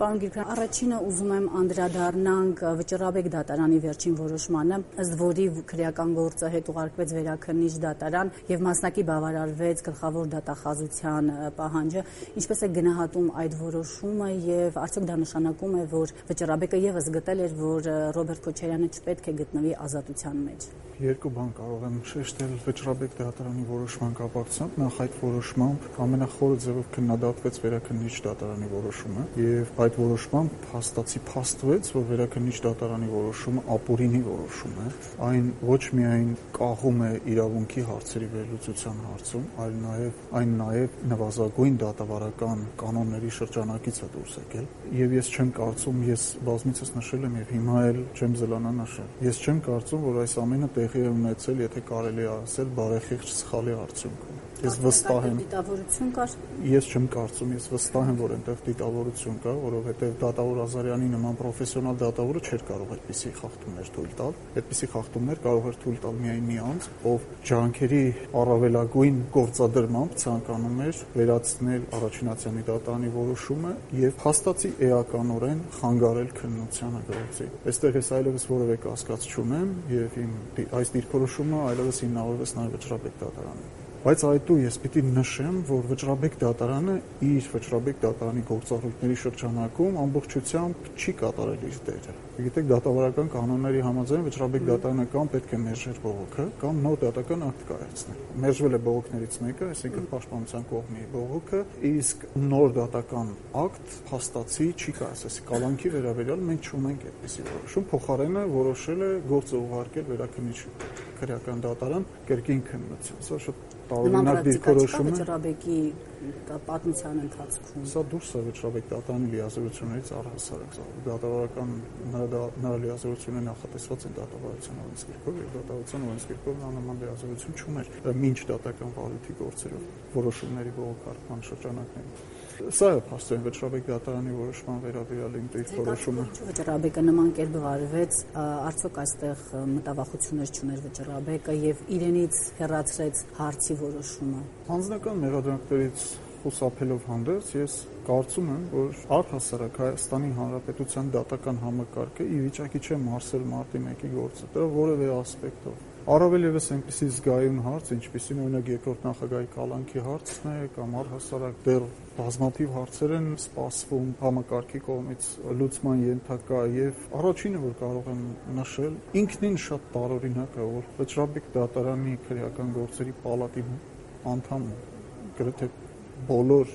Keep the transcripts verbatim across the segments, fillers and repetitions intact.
Պարոն Գրիգորյան, առաջինը ուզում եմ անդրադառնանք Վճռաբեկ դատարանի վերջին որոշմանը, ըստ որի քրեական գործը հետ ուղարկվեց Վերաքննիչ դատարան եւ մասնակի բավարարվեց գլխավոր դատախազության պահանջը։ Ինչպես է գնահատում այդ որոշումը եւ արդյոք դա նշանակում է, որ Վճռաբեկը եւս գտել էր, որ Ռոբերտ Քոչարյանը չպետք է գտնվի ազատության մեջ։ Երկու բան կարող եմ շեշտել Վճռաբեկ դատարանի որոշման կապակցությամբ։ Նախ այդ որոշմամբ ամենախորը ձևով քննադատվեց Վերաքննիչ դատարանի որոշումը եւ այդ որոշմամբ հաստատի փաստվեց, որ Վերաքննիչ դատարանի որոշումը ապօրինի որոշում է։ Այն ոչ միայն կախում է իրավունքի հարցերի վերլուծության հարցում, այլ նաեւ այն նաեւ նվազագույն դատավարական կանոնների շրջանակից է դուրս եկել։ Եվ ես չեմ կարծում, ես բազմիցս նշել եմ եւ հիմա էլ չեմ զլանա նշել։ Ես չեմ կարծում, որ այս ամենը տեղի է ունեցել, եթե կարելի է ասել, բարեխիղճ սխալի արդյունքում։ Ես վստահ եմ, դիտավորություն կար։ Ես չեմ կարծում, ես վստահ եմ, որ այնտեղ դիտավորություն կա, որովհետև դատավոր Ազարյանի նման պրոֆեսիոնալ դատավորը չէր կարող այդպիսի խախտումներ թույլ տալ։ Այդպիսի խախտումներ կարող էր թույլ տալ միայն մի անձ, ով ջանքերի առավելագույն գործադրմամբ ցանկանում էր վերացնել Առաջինացյանի դատարանի որոշումը եւ հաստատի էականորեն խանգարել քննությանը գործի։ Այստեղ ես այլևս որևէ կասկած չունեմ եւ իմ այս դիրքորոշումը այլևս հիմնավորվեց նաեւ Վճռաբեկ դատարանում։ Բայց այդու ես պիտի նշեմ, որ Վճռաբեկ դատարանը իր Վճռաբեկ դատարանի գործառույթների շրջանակում ամբողջությամբ չի կատարել իր դերը։ Գիտեք, դատավարական կանոնների համաձայն Վճռաբեկ դատարանը կամ պետք է մերժեր բողոքը, կամ նոր դատական ակտ կայացնի։ Մերժվել է բողոքներից մեկը, այսինքն պաշտպանության կողմի բողոքը, իսկ նոր դատական ակտ փաստացի չի կայացել։ Կալանքի վերաբերյալ մենք չունենք այդպիսի որոշում, փոխարենը որոշել է գործը ուղարկել Վերաքննիչ քրեական դատարան կրկին քննություն։ Սա շատ տարօրինակ դիրքորոշում է Վճռաբեկի պատմության ընթացքում։ Սա դուրս է Վճռաբեկ դատարանի լիազորություններից առհասարակ։ Դատավարական նրա լիազորությունը նախատեսված են դատավարության օրենսգիրքով եւ դատավարության օրենսգիրքով նա նման լիազորություն չուներ մինչ դատական վարույթի գործերով որոշումների բողոքարկման շրջանակներում։ Սա է փաստորեն Վճռաբեկ դատարանի որոշման վերաբերյալ իմ դիրքորոշումը։ Վճռաբեկը նման կերպ վարվեց, արդյոք այստեղ մտավախություններ չուներ Վճռաբեկը եւ իրենից հեռացրեց հարցի որոշումը։ Անձնական մեղադրանքներից խուսափելով հանդերձ ես կարծում եմ, որ առհասարակ Հայաստանի Հանրապետության դատական համակարգը ի վիճակի չէ մարսել մարտի մեկի գործը, դրա որևէ ասպեկտով։ Առավել ևս այնպիսի զգայուն հարց, ինչպիսին օրինակ երկրորդ նախագահի կալանքի հարցն է, կամ առհասարակ դեռ բազմաթիվ հարցեր են սպասվում համակարգի կողմից լուծման ենթակա եւ առաջինը, որ կարող եմ նշել, ինքնին շատ տարօրինակ է, որ Վճռաբեկ դատարանի քրեական գործերի պալատի անդամ գրեթե բոլոր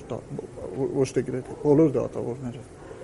ոչ թե գրեթե բոլոր դատավորները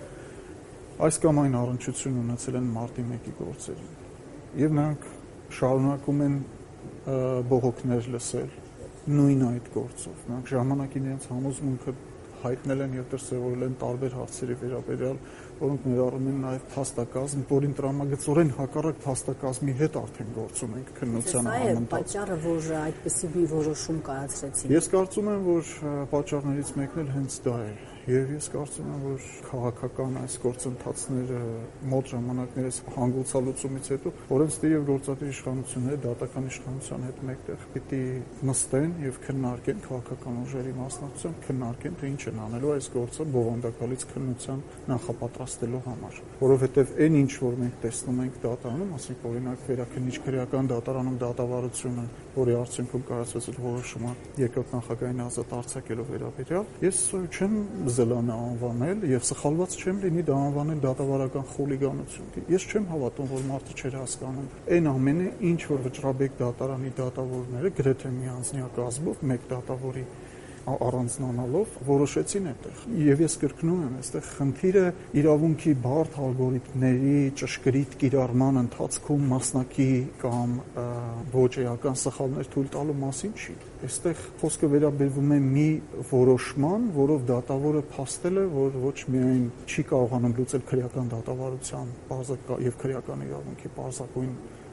այս կամ այն առնչություն ունեցել են մարտի մեկի գործերին եւ նրանք շարունակում են բողոքներ լսել նույն այդ գործով նրանք ժամանակին իրենց համոզմունքը հայտնել են եւ դրսեւորել են տարբեր հարցերի վերաբերյալ, որոնք ներառում են նաեւ փաստակազմ, որին տրամագծորեն հակառակ փաստակազմի հետ արդեն գործում ենք քննության համընթացքում։ Սա է պատճառը, որ այդպիսի մի որոշում կայացրեցին։ Ես կարծում եմ, որ պատճառներից մեկն էլ հենց դա է։ Եվ ես կարծում եմ, որ քաղաքական այս գործընթացները մոտ ժամանակներս հանգուցալուծումից հետո օրենսդիր եւ գործադիր իշխանությունները դատական իշխանության հետ մեկտեղ պիտի նստեն եւ քննարկեն քաղաքական ուժերի մասնակցությամբ քննարկեն թե ինչ են անելու այս գործը բովանդակալից քննության նախապատրաստելու համար, որովհետեւ այն ինչ որ մենք տեսնում ենք դատարանում, ասենք օրինակ Վերաքննիչ քրեական դատարանում դատավարությունը, որի արդյունքում կայացած էր որոշումը երկրորդ նախագահային ազատ արձակելու վերաբերյալ, ես չեմ զլանա անվանել եւ սխալված չեմ լինի դա անվանել դատավարական խուլիգանություն։ Ես չեմ հավատում, որ մարդը չէր հասկանում այն ամենը, ինչ որ Վճռաբեկ դատարանի դատավորները գրեթե միանձնյակազմով մեկ դատավորի առանձնանալով որոշեցին այդտեղ։ Եվ ես կրկնում եմ, այստեղ խնդիրը իրավունքի բարդ ալգորիթմների ճշգրիտ կիրառման ընթացքում մասնակի կամ ոչ էական սխալներ թույլ տալու մասին չի։ Այստեղ խոսքը վերաբերվում է մի որոշման, որով դատավորը փաստել է, որ ոչ միայն չի կարողանում լուծել քրեական դատավարության եւ քրեական իրավունքի պարզագույն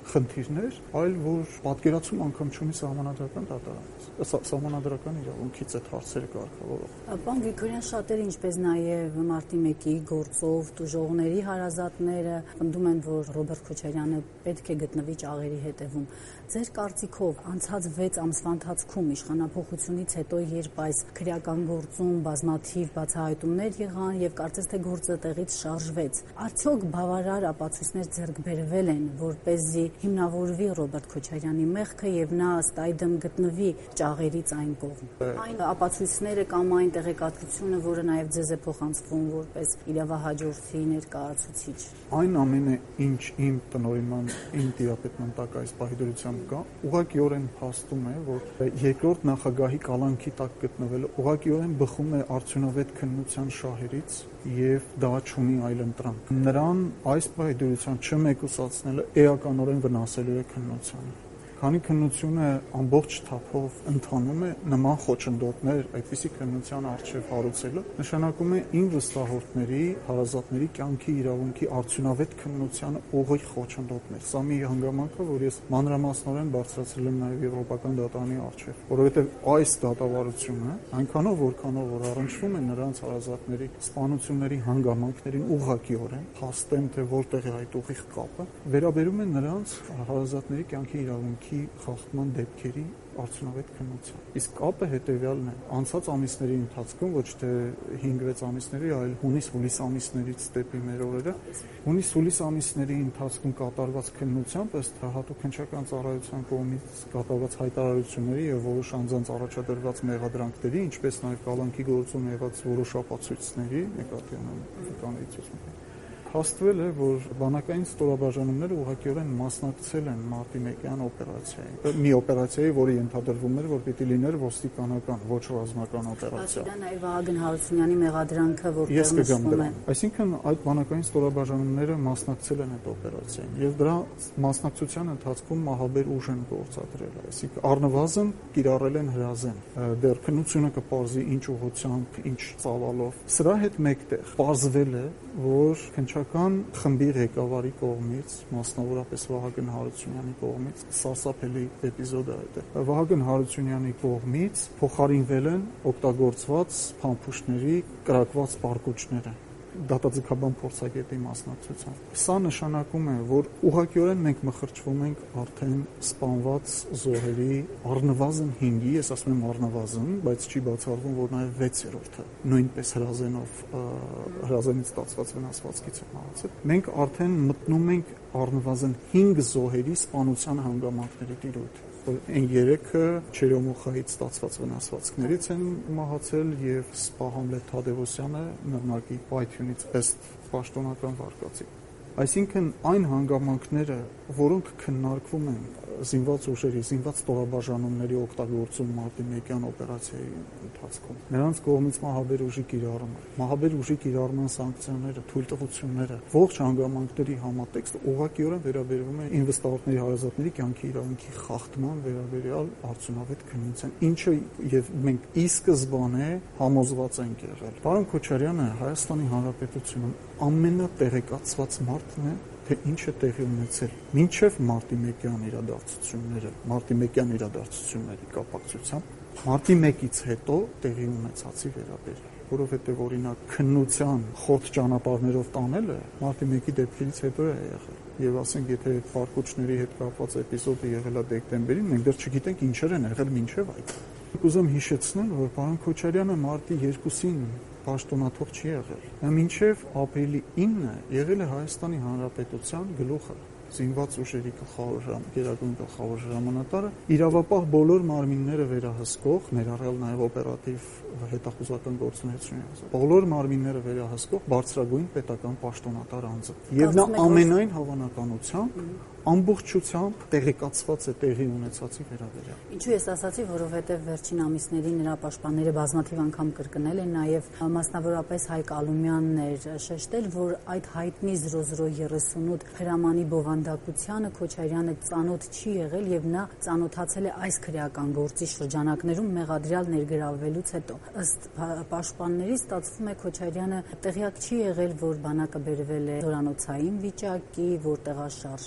խնդիրներ, այլ որ պատկերացում անգամ չունի սահմանադրական դատարանից, սահմանադրական իրավունքից այդ հարցերը կարգավորող։ Պարոն Գրիգորյան, շատերը, ինչպես նաև մարտի մեկի գործով տուժողների հարազատները պնդում են, որ Ռոբերտ Քոչարյանը պետք է գտնվի ճաղերի հետևում։ Ձեր կարծիքով անցած վեց ամսվա ընթացքում իշխանափոխությունից հետո, երբ այս քրեական գործում բազմաթիվ բացահայտումներ եղան եւ կարծես թե գործը տեղից շարժվեց, արդյոք բավարար ապացույցներ ձեռք բերվել են, որպեսզի հիմնավորվի Ռոբերտ Քոչարյանի մեղքը եւ նա ըստ այդմ գտնվի ճաղերից այն կողմ։ Այն ապացույցները կամ այն տեղեկատվությունը, որը նաեւ ձեզ է փոխանցվում որպես իրավահաջորդի ներկայացուցիչ։ Այն ամենը, ինչ իմ տնօրինման, իմ տիրապետման տակ այս պահի կա, ուղղակիորեն փաստում է, որ երկրորդ նախագահի կալանքի տակ գտնվելը ուղղակիորեն բխում է արդյունավետ քննության շահերից եւ դա չունի այլ ընտրանք։ Նրան այս պահի չմեկուսացնելը էականորեն վնասելու է քննությանը։ Քանի քննությունը ամբողջ թափով ընթանում է նման խոչընդոտներ այդպիսի քննության առջև հարուցելը, նշանակում է իմ վստահորդների, հարազատների կյանքի իրավունքի արդյունավետ քննությանը ուղիղ խոչընդոտներ։ Սա մի հանգամանք է, որ ես մանրամասնորեն բարձրացրել եմ նաև Եվրոպական դատարանի առջև, որովհետև այս դատավարությունը այնքանով որքանով որ առնչվում է նրանց հարազատների սպանությունների հանգամանքներին ուղղակիորեն, փաստեմ թե որտեղ է այդ ուղիղ կապը, վերաբերում է նրանց հարազատների կյանքի իրավունքի խախտման դեպքերի արդյունավետ քննության։ Իսկ կապը հետևյալն է. անցած ամիսների ընթացքում, ոչ թե հինգ-վեց ամիսների, այլ հունիս-հուլիս ամիսներից դեպի մեր օրերը, հունիս-հուլիս ամիսների ընթացքում կատարված քննությամբ, ըստ հատուկ հնչական ծառայության կողմից կատարված հայտարարությունների եւ որոշ անձանց առաջադրված մեղադրանքների, ինչպես նաեւ կալանքի գործում եղած որոշ ապացույցների, նկատի ունեմ կանոնիցիա հաստվել է, որ բանակային ստորաբաժանումները ուղղակիորեն մասնակցել են մարտի մեկյան օպերացիային։ Մի օպերացիայի, որը ենթադրվում էր, որ պիտի լիներ ոստիկանական, ոչ ռազմական օպերացիա։ Դա նաև Վահագն Հարությունյանի մեղադրանքը, որտեղ նշվում է։ Այսինքն այդ բանակային ստորաբաժանումները մասնակցել են այդ օպերացիային եւ դրա մասնակցության ընթացքում մահաբեր ուժ են գործադրել։ Այսինքն առնվազն կիրառել են հրազեն։ Դեռ քննությունը կպարզի ինչ ուղղությամբ, ինչ ծավալով։ Սրա հետ մեկտեղ պարզվել է, որ քննչական խմբի ղեկավարի կողմից, մասնավորապես Վահագն Հարությունյանի կողմից, սարսափելի էպիզոդ է դա։ Վահագն Հարությունյանի կողմից փոխարինվել են օգտագործված փամփուշտների կրակված պարկուճները դատաձգաբան փորձագետի մասնակցությամբ։ Սա նշանակում է, որ ուղղակիորեն մենք մխրճվում ենք արդեն սպանված զոհերի առնվազն հինգի, ես ասում եմ առնվազն, բայց չի բացառվում, որ նաև վեցերորդը նույնպես հրազենով հրազենից ստացված վնասվածքից է մահացել։ Մենք արդեն մտնում ենք առնվազն հինգ զոհերի սպանության հանգամանքների տիրույթ։ Այն երեքը Չերյոմուխայից ստացված վնասվածքներից են մահացել եւ Սպահանլե Թադևոսյանը նռնակի պայթյունից ըստ պաշտոնական վարկածի։ Այսինքն այն հանգամանքները, որոնք քննարկվում են զինված ուժերի, զինված ստորաբաժանումների օգտագործում մարտի մեկյան օպերացիայի ընթացքում, նրանց կողմից մահաբեր ուժի կիրառումը, մահաբեր ուժի կիրառման սանկցիաները, թույլտվությունները, ողջ հանգամանքների համատեքստը ուղղակիորեն վերաբերվում է ինվեստորների հարազատների կյանքի իրավունքի խախտման վերաբերյալ արդյունավետ քննության, ինչը եւ մենք ի սկզբանե համոզված ենք եղել։ Պարոն Քոչարյանը Հայաստանի Հանրապետությունում ամենատեղեկացված մարդն է, թե ինչ է տեղի ունեցել մինչև մարտի մեկյան իրադարձությունները, մարտի մեկյան իրադարձությունների կապակցությամբ, մարտի մեկից հետո տեղի ունեցածի վերաբերյալ, որովհետև օրինակ քննության խորտ ճանապարհներով տանելը մարտի մեկի դեպքերից հետո է եղել։ Եվ ասենք, եթե այդ պարկուճների հետ կապված էպիզոդը եղել է դեկտեմբերին, մենք դեռ չգիտենք ինչեր են եղել մինչև այդ։ Ուզում հիշեցնել, որ պարոն Քոչարյանը մարտի երկուսին պաշտոնաթող չի եղել։ Նա մինչև ապրիլի ինը եղել է Հայաստանի Հանրապետության գլուխը, զինված ուժերի գլխավոր գերագույն գլխավոր հրամանատարը, իրավապահ բոլոր մարմինները վերահսկող, ներառյալ նաև օպերատիվ հետախուզական գործունեությունը, բոլոր մարմինները վերահսկող բարձրագույն պետական պաշտոնատար անձը։ Եվ նա ամենայն հավանականությամբ ամբողջությամբ տեղեկացված է տեղի ունեցածի վերաբերյալ։ Ինչու ես ասացի, որովհետև վերջին ամիսներին նրա պաշտպանները բազմաթիվ անգամ կրկնել են, նաև մասնավորապես Հայկ Ալումյանն էր շեշտել, որ այդ հայտնի զրո զրո երեսունութ հրամանի բովանդակությանը Քոչարյանը ծանոթ չի եղել եւ նա ծանոթացել է այս քրեական գործի շրջանակներում մեղադրյալ ներգրավվելուց հետո։ Ըստ պաշտպանների ստացվում է Քոչարյանը տեղյակ չի եղել, որ բանակը բերվել է զորանոցային վիճակի, որ տեղաշարժվել է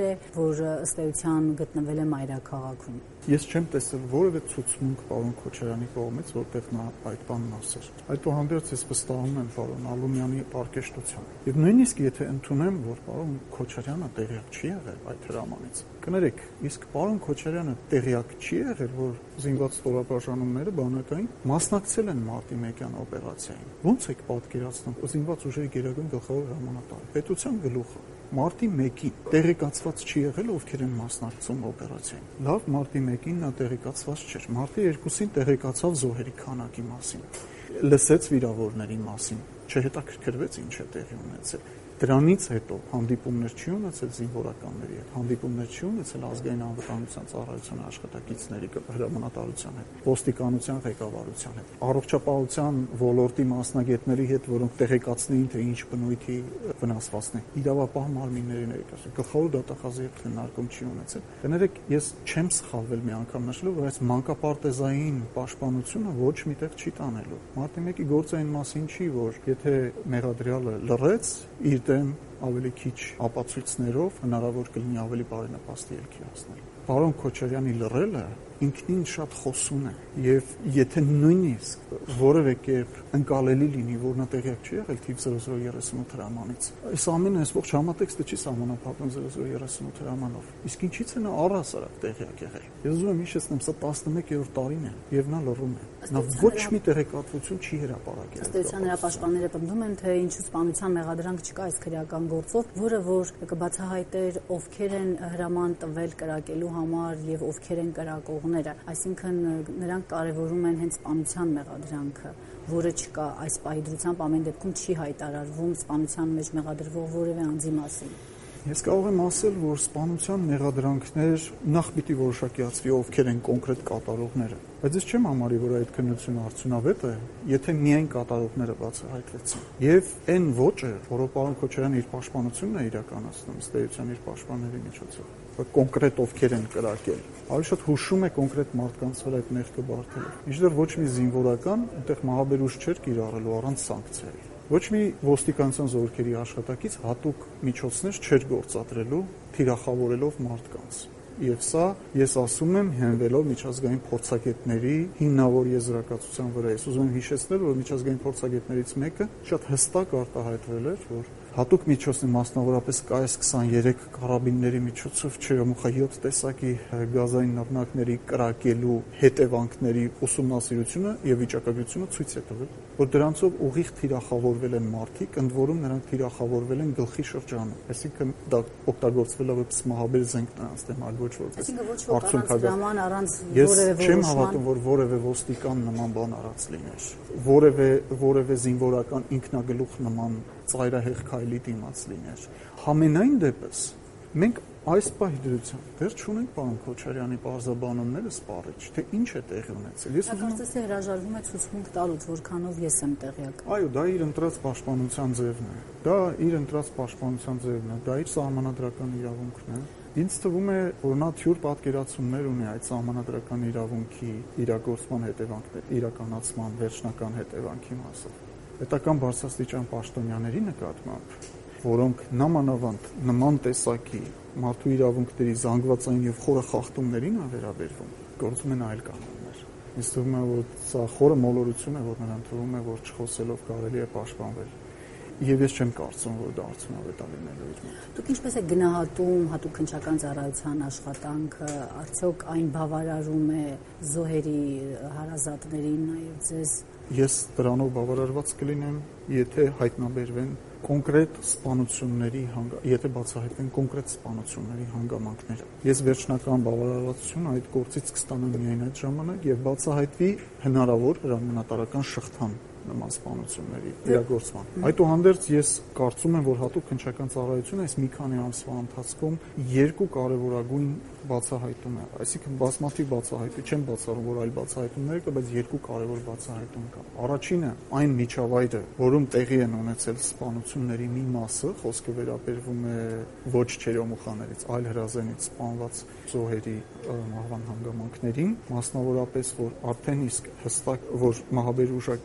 է, որ ըստ էության գտնվել է մայրաքաղաքում։ Ես չեմ տեսել որևէ ցուցմունք պարոն Քոչարյանի կողմից, որտեղ նա այդ բանն ասեր։ Այդուհանդերձ ես վստահում եմ պարոն Ալումյանի պարկեշտությանը։ Եվ նույնիսկ եթե ընդունեմ, որ պարոն Քոչարյանը տեղյակ չի եղել այդ հրամանից, կներեք, իսկ պարոն Քոչարյանը տեղյակ չի եղել, որ զինված ստորաբաժանումները բանակային մասնակցել են մարտի մեկյան օպերացիային։ Ո՞նց եք պատկերացնում զինված ուժերի գերագույն գլխավոր հրամանատարը, պետության գլուխը մարտի մեկին տեղեկացված չի եղել, ովքեր են մասնակցում օպերացիային։ Լավ, մարտի մեկին նա տեղեկացված չէր։ Մարտի երկուսին տեղեկացավ զոհերի քանակի մասին, լսեց վիրավորների մասին, չհետաքրքրվեց ինչ է տեղի ունեցել։ Դրանից հետո հանդիպումներ չի ունեցել զինվորականների հետ, հանդիպումներ չի ունեցել ազգային անվտանգության ծառայության աշխատակիցների հրամանատարության հետ, ոստիկանության ղեկավարության հետ, առողջապահության ոլորտի մասնագետների հետ, որոնք տեղեկացնեին, թե ինչ բնույթի վնասվածքն է, իրավապահ մարմինների ներկայացում, գլխավոր դատախազի հետ քննարկում չի ունեցել։ Կներեք, ես չեմ սխալվել մի անգամ նշելով, որ այս մանկապարտեզային պաշտպանությունը ոչ միտեղ չի տանելու։ Մարտի մեկի գործային մասին չի, որ եթե մեղադրյալը լռեց, իր դեմ ավելի քիչ ապացույցներով հնարավոր կլինի ավելի բարենպաստ ելքի հասնել։ Պարոն Քոչարյանի լռելը ինքնին շատ խոսուն է, եւ եթե նույնիսկ որևէ կերպ ընկալելի լինի, որ նա տեղյակ չի եղել թիվ զերո զերո երեսունութ հրամանից, այս ամենը այս ողջ համատեքստը չի սահմանափակվում զերո զերո երեսունութ հրամանով, իսկ ինչից է նա առհասարակ տեղյակ եղել։ Ես ուզում եմ հիշեցնեմ, սա տասնմեկերորդ տարին է եւ նա լռում է, նա ոչ մի տեղեկատվություն չի հրապարակել։ Ըստ էության նրա պաշտպանները պնդում են, թե ինչու սպանության մեղադրանք չկա այս քրեական գործով, որը որ կբացահայտեր ովքեր են հրաման տվել կրակելու համար եւ ովքեր են կրակողները, այսինքն նրանք կարևորում են հենց սպանության մեղադրանքը, որը չկա այս պահի դրությամբ ամեն դեպքում չի հայտարարվում սպանության մեջ մեղադրվող որևէ անձի մասին։ Ես կարող եմ ասել, որ սպանության մեղադրանքներ նախ պիտի որոշակիացվի ովքեր են կոնկրետ կատարողները, բայց ես չեմ համարի, որ այդ քննությունը արդյունավետ է, եթե միայն կատարողները բացահայտվեցին։ Եվ այն ոճը, որով պարոն Քոչարյանը իր պաշտպանությունն է իրականացնում, ըստ էության իր պաշտպանների միջոցով, կոնկրետ ովքեր են կրակել, ավելի շատ հուշում է կոնկրետ մարդկանց վրա այդ մեղքը բարդելով։ Մինչդեռ ոչ մի զինվորական այնտեղ մահաբերուժ չէր կիրառելու առանց սանկցիայի։ Ոչ մի ոստիկանության զորքերի աշխատակից հատուկ միջոցներ չէր գործադրելու թիրախավորելով մարդկանց։ Եվ սա ես ասում եմ հենվելով միջազգային փորձագետների հիմնավոր եզրակացության վրա։ Ես ուզում եմ հիշեցնել, որ միջազգային փորձագետներից մեկը շատ հստակ արտահայտվել էր, որ հատուկ միջոցներ, մասնավորապես Կ S քսաներեք կարաբինների միջոցով չերոմուխահյոթ տեսակի գազային նռնակների կրակելու հետևանքների ուսումնասիրությունը եւ վիճակագրությունը ցույց է տվել, որ դրանցով ուղիղ թիրախավորվել են մարդիկ, ընդ որում նրանք թիրախավորվել են գլխի շրջանում, այսինքն դա օգտագործվել է որպես մահաբեր զենք նրանց դեմ, այլ ոչ որպես արդյունքագիր առանց որևէ որոշման։ Ես չեմ հավատում, որ որևէ ոստիկան նման բան արած լիներ, որևէ որևէ զինվորական ինքնագլուխ նման ծայրահեղ քայլի դիմաց լիներ։ Համենայն դեպս մենք այս պահի դրությամբ դեռ չունենք պարոն Քոչարյանի պարզաբանումները սպառիչ, թե ինչ է տեղի ունեցել։ Ես կարծես թե հրաժարվում է ցուցմունք տալուց, որքանով ես եմ տեղյակ։ Այո, դա իր ընտրած պաշտպանության ձևն է։ Դա իր ընտրած պաշտպանության ձևն է, դա իր սահմանադրական իրավունքն է։ Ինձ թվում է, որ նա թյուր պատկերացումներ ունի այդ սահմանադրական իրավունքի իրագործման հետևանքների իրականացման վերջնական հետևանքի մասով։ Պետական բարձրաստիճան պաշտոնյաների նկատմամբ, որոնք նամանավանդ նման տեսակի մարդու իրավունքների զանգվածային եւ խորը խախտումներին է վերաբերվում, գործում են այլ կանոններ։ Ինձ թվում է, որ սա խորը մոլորություն է, որ նրան թվում է, որ չխոսելով կարելի է պաշտպանվել։ Եվ ես չեմ կարծում, որ դա արդյունավետ է լինելու իր մոտ։ Դուք ինչպես եք գնահատում հատուկ քննչական ծառայության աշխատանքը, արդյոք այն բավարարում է զոհերի հարազատներին, նաեւ ձեզ։ Ես դրանով բավարարված կլինեմ, եթե հայտնաբերվեն կոնկրետ սպանությունների, եթե բացահայտվեն կոնկրետ սպանությունների հանգամանքները։ Ես վերջնական բավարարվածություն այդ գործից կստանամ միայն այդ ժամանակ եւ բացահայտվի հնարավոր հրամանատարական շղթան նման սպանությունների իրագործման։ Այդուհանդերձ ես կարծում եմ, որ հատուկ քննչական ծառայությունը այս մի քանի ամսվա ընթացքում երկու կարևորագույն բացահայտում է, այսինքն բազմաթիվ բացահայտում, չեմ բացառում, որ այլ բացահայտումներ կա, բայց երկու կարևոր բացահայտում կա։ Առաջինը այն միջավայրը, որում տեղի են ունեցել սպանությունների մի մասը, խոսքը վերաբերվում է ոչ չերոմուխաներից, այլ հրազենից սպանված զոհերի մահվան հանգամանքներին, մասնավորապես, որ արդեն իսկ հստակ, որ մահաբեր ուժ է կիրառվել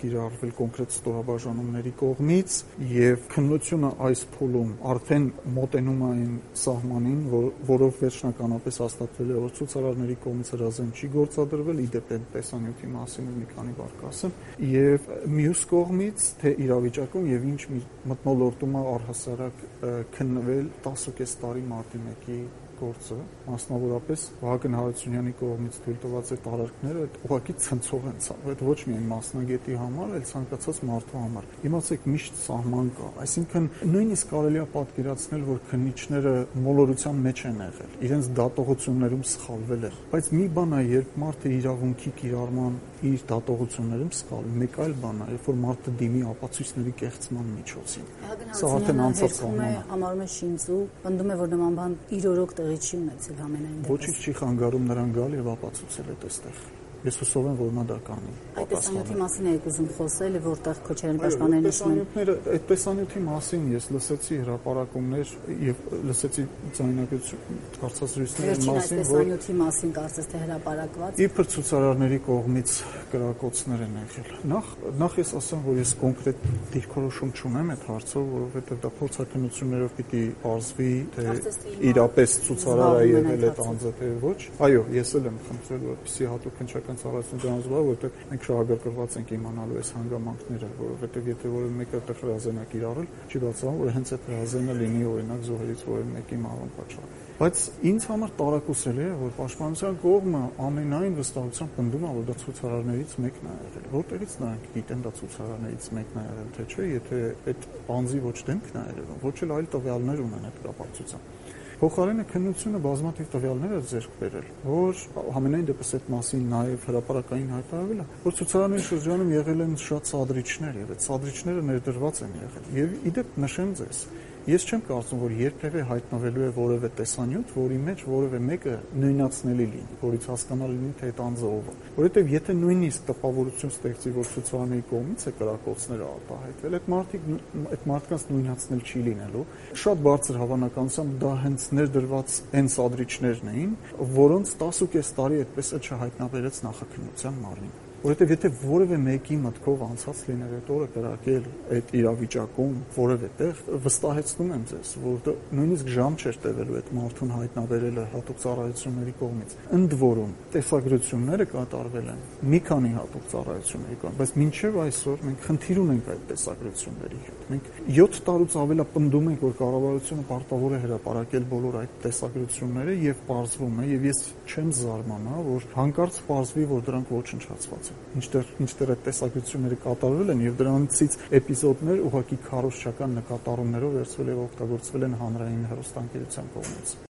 եղել կոնկրետ ստորաբաժանումների կողմից եւ քննությունը այս փուլում արդեն մոտենում է այն սահմանին, որ, որով վերջնականապես հաստատվել է, որ ցուցարարների կողմից հրազեն չի գործադրվել, իդեպ տեսանյութի մասին մի քանի բառ կասեմ, եւ մյուս կողմից թե իրավիճակում եւ ինչ մթնոլորտում է առհասարակ քննվել տասնուկես տարի մարտի մեկի գործը, մասնավորապես Վահագն Հարությունյանի կողմից թույլ տված այդ արարքները ուղղակի ցնցող են ցավ, այդ ոչ միայն մասնագետի համար, այլ ցանկացած մարդու համար։ Իմացեք, միշտ սահման կա, այսինքն նույնիսկ կարելի է պատկերացնել, որ քննիչները մոլորության մեջ են եղել, իրենց դատողություններում սխալվել են, բայց մի բան է, երբ մարդը իրավունքի կիրառման իր դատողություններում սխալվի, մեկ այլ բան է, երբ որ մարդը դիմի ապացույցների կեղծման միջոցին։ Սա արդեն անցած սահման է։ Համարում է շինծու, պնդում է, որ նման բան իր օրոք տեղի չի ունեցել ամենայն դեպս։ Ոչինչ չի խանգարում նրան գալ եւ ապացուցել այդ այստեղ։ Ես հուսով եմ, որ նա դա կանի։ Այդ տեսանյութի մասին եք ուզում խոսել, որտեղ քոչարյան պաշտպանները նշում են։ Այդ տեսանյութի մասին ես լսեցի հրապարակումներ եւ լսեցի ձայնագրություն կարծրացուցիչների մասին, որ տեսանյութի մասին կարծես թե հրապարակված։ Իբր ցուցարարների կողմից կրակոցներ են եղել։ Նախ նախ ես ասեմ, որ ես կոնկրետ դիրքորոշում չունեմ այդ հարցով, որովհետեւ դա փորձակնություններով պիտի բարձվի, թե իրապես ցուցարարը եղել է անձը թե ոչ։ Այո, ես էլ եմ խնդրել, որպեսզի հատուկ հնչական ծառայություն դրանով, որովհետեւ մենք շահագրգռված ենք իմանալու այս հանգամանքները, որովհետեւ եթե որևէ մեկը այդտեղ հրազենա կիրառել, չի բացառում, որ հենց այդ հրազենը լինի օրինակ զոհերից որևէ մեկի մահվան պատճառ։ Բայց ինձ համար տարակուսել է, որ պաշտպանության կողմը ամենայն վստահությամբ պնդում է, որ դա ցուցարարներից մեկն է եղել։ Որտեղից նրանք գիտեն դա ցուցարարներից մեկն է եղել, թե չէ, եթե այդ անձի ոչ դեմքն է եղել, ոչ էլ այլ տվյալներ ունեն այդ կապակցությամբ։ Փոխարենը քննությունը բազմաթիվ տվյալներ է ձեռք բերել, որ համենայն դեպս այդ մասին նաև հրապարակային հայտարարվել է, որ ցուցարարների շրջանում եղել են շատ սադրիչներ եւ այդ սադրիչները ներդրված են եղել։ Եվ իդեպ նշեմ ձեզ, ես չեմ կարծում, որ երբևէ հայտնվելու է որևէ տեսանյութ, որի մեջ որևէ մեկը նույնացնելի լինի, որից հասկանալի լինի, թե այդ անձը ով է։ Որովհետև եթե նույնիսկ տպավորություն ստեղծի, որ ցուցարարների կողմից է կրակոցները արտահայտվել, այդ մարդիկ այդ մարդկանց նույնացնել չի լինելու։ Շատ բարձր հավանականությամբ դա հենց ներդրված այն սադրիչներն էին, որոնց տասնուկես տարի այդպես էլ չհայտնաբերեց նախաքննության մարմին։ Որովհետև եթե որևէ մեկի մտքով անցած լիներ այդ օրը կրակել այդ իրավիճակում որևէ տեղ, վստահեցնում եմ ձեզ, որ նույնիսկ ժամ չէր տևելու այդ մարդուն հայտնաբերելը հատուկ ծառայությունների կողմից։ Ընդ որում տեսագրությունները կատարվել են մի քանի հատուկ ծառայությունների կողմից, բայց մինչև այսօր մենք խնդիր ունենք այդ տեսագրությունների հետ։ Մենք յոթ տարուց ավել պնդում ենք, որ կառավարությունը պարտավոր է հրապարակել բոլոր այդ տեսագրությունները եւ պարզվում է, եւ ես չեմ զարմանա, որ հանկարծ պարզվի, որ դրանք ոչնչացված են։ Ինչտեղ ինչտեղ այդ տեսագրությունները կատարվել են եւ դրանցից էպիզոդներ ուղղակի քարոզչական նկատառումներով վերցվել եւ օգտագործվել են հանրային հեռուստաընկերության կողմից։